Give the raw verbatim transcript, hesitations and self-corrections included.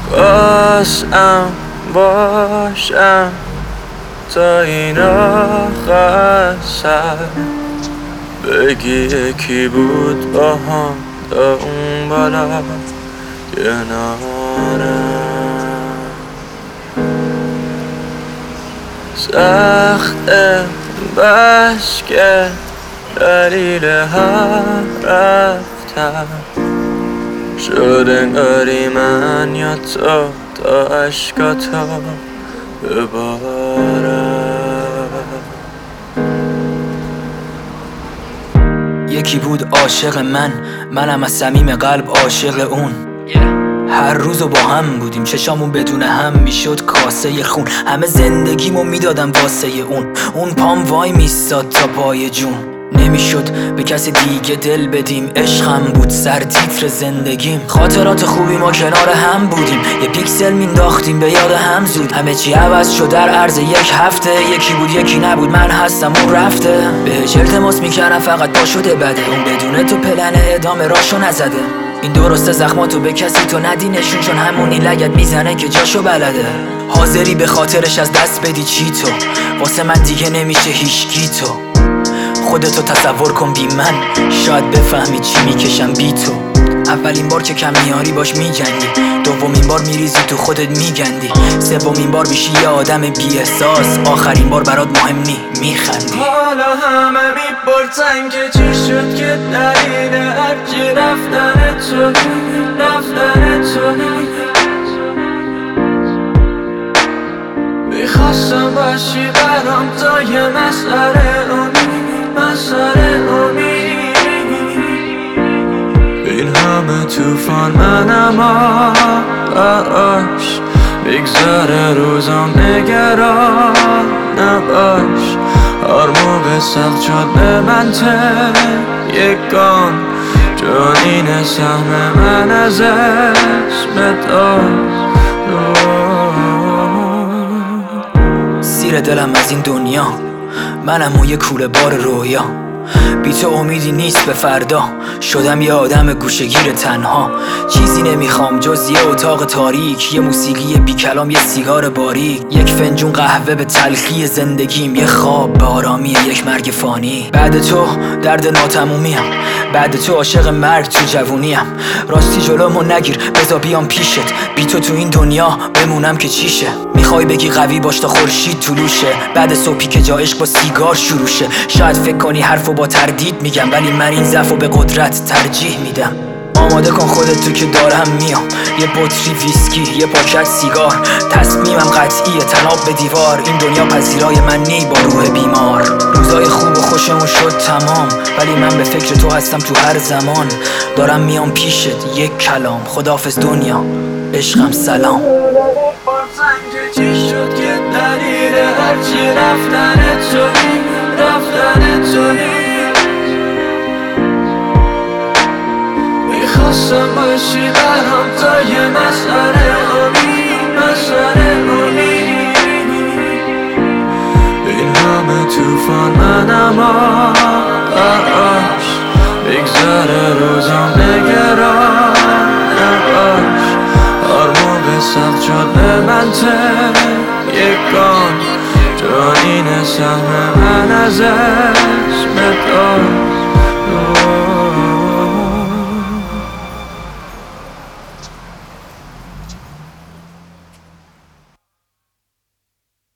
بازم باشم تا این آخر سر بگی یکی بود با هم تا اون بالا کنارم. سخته بس که دلیل هر رفتم شد انگاری من یا تو تا عشقاتو ببارم. یکی بود عاشق من، منم از صمیم قلب عاشق اون. هر روزو با هم بودیم، چشامون بدون هم میشد کاسه خون. همه زندگیمو میدادم واسه اون. اون پام وای میستاد تا پای جون. نمیشد به کسی دیگه دل بدیم، عشقم بود سر تیتر زندگیم. خاطرات خوبی ما کنار هم بودیم، یه پیکسل مینداختیم به یاد هم زود. همه چی عوض شد در عرض یک هفته، یکی بود یکی نبود، من هستم اون رفته. بهش التماس میکردم فقط با شده بده، اون بدون تو پلن ادامه راشو نزده. این درسته زخماتو به کسی تو ندی نشون، چون همونی لگت میزنه که جاشو بلده. حاضری به خاطرش از دست بدی چی تو؟ واسه من دیگه نمیشه هیچکی تو. خودتو تصور کن بی من، شاید بفهمی چی میکشم بی تو. اولین بار که کم میاری باش میجنگی، دومین بار میریزی تو خودت میگندی، سومین بار میشی یه آدم بی احساس، آخرین بار برات مهم نی میخندی. حالا همه میپرسن که چی شد که دلیل هرچی رفتن تو رفتن تو. میخواستم باشی برام تا یه مسئله امید مسئله امید. این همه توفان منم آش بگذره روزم نگران نباش. هر موقع سخت شد به من یکان، چون این سهم من از اسمت سیر دلم از این دنیا، منم اون یه کوله بار رویا. بی تو امیدی نیست به فردا، شدم یه آدم گوشه‌گیر تنها. چیزی نمیخوام جز یه اتاق تاریک، یه موسیقی بی کلام، یه سیگار باریک، یک فنجون قهوه به تلخی زندگیم، یه خواب به آرامی یک مرگ فانی. بعد تو درد ناتمومیم، بعد تو عاشق مرگ تو جوونیم. راستی جلومو نگیر بذار بیام پیشت، بی تو تو این دنیا بمونم که چیشه. میخوای بگی قوی باش تا خورشید طلوشه، بعد صبحی که جا عشق با سیگار شروع شه. شاید فکر کنی حرفو با تردید میگم، ولی من این ضعفو به قدرت ترجیح میدم. آماده کن خودت تو که دارم میام، یه بطری ویسکی یه پاکت سیگار. تصمیمم قطعیه تناب به دیوار، این دنیا پذیرای من نی با روح بیمار. روزای خوب و خوشمون شد تمام، ولی من به فکر تو هستم تو هر زمان. دارم میام پیشت یک کلام، خداحافظ دنیا عشقم سلام. چی شد که دلیل هرچی رفتن تو رفتن تو. میخواستم باشی برام تا یه مسئله امید مسئله امید. این همه توفان منم آش بگذره روزم نگران نباش. هر موقع سخت شد به من یکان، چون این سهم من از